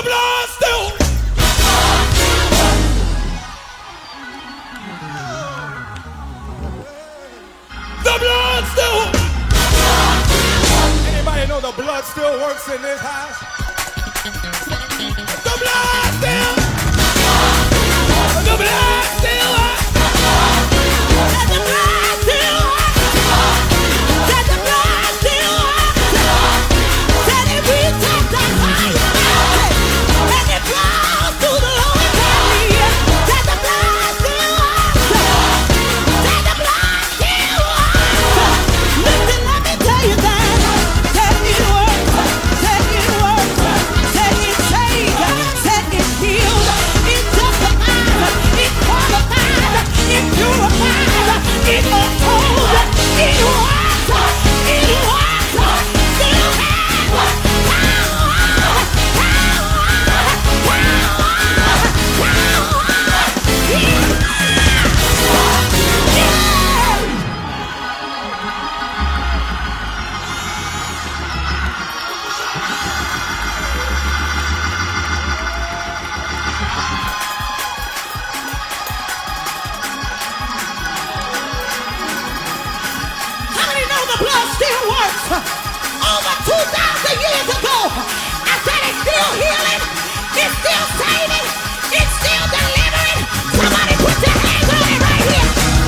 blood still. The blood still. Anybody know the blood still works in this house? The blood still. The blood still works. Let the blood still work. Let the blood still work. Let it be touched on fire. Let it flow through the Lord valley. Let the blood still work. Let the blood still work. Listen, let me tell you that it works. That it works. That it saves. That it heals. It justifies. It qualifies. It purifies. It upholds. It works. It works. Still has power. How many know the blood still works? Over 2,000 years ago, I said it's still healing, it's still saving, it's still delivering. Somebody put your hands on it right here.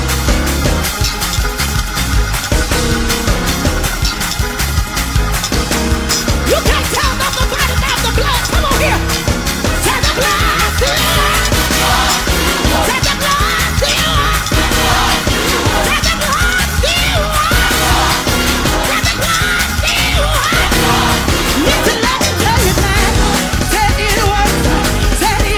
You can't tell nobody about the blood. Come on here. Say the blood still works. Say the blood still works. Say the blood still works. Say the blood still works. Listen, let me tell you that. Say it works. Say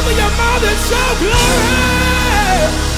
your mouth and shout glory.